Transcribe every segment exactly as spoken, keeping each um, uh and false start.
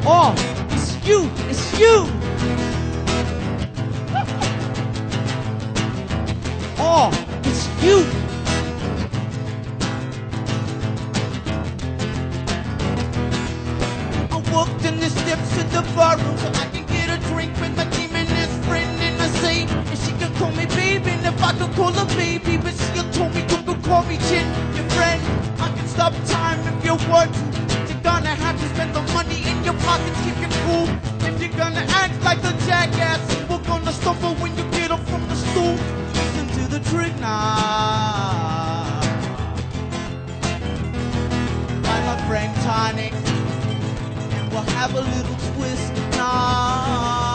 Oh, it's you, it's you. Oh, it's you. I walked in the steps of the barroom so I can get a drink with my demon is friend and I say, and she can call me baby, and if I could call her baby, but she told me don't go call me chin, your friend. I can stop time if you want to. You're gonna have to spend the money in your pockets, keep it cool. If you're gonna act like a jackass, we're gonna stumble when you get up from the stool. Listen to the trick now. By my friend Tonic, and we'll have a little twist now.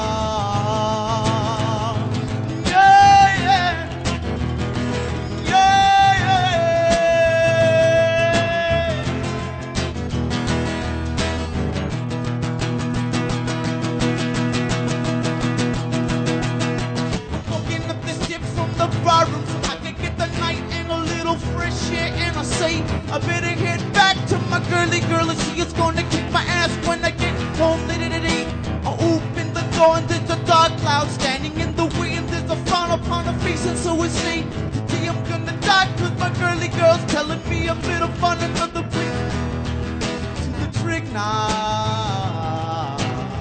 Barroom so I can get the night and a little fresh air, and I say I better head back to my girly girl and she is gonna kick my ass when I get home later today. I open the door and there's a dark cloud standing in the way, and there's a frown upon her face, and so I say today I'm gonna die cause my girly girl's telling me a bit of fun, another brick to the trick now.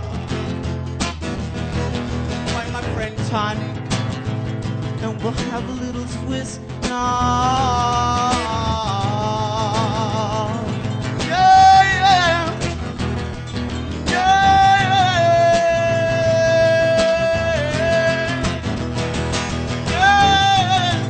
By my friend Tony, and we'll have a little twist now. Yeah, yeah. Yeah, yeah.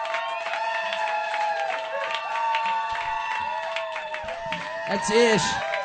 That's Ish.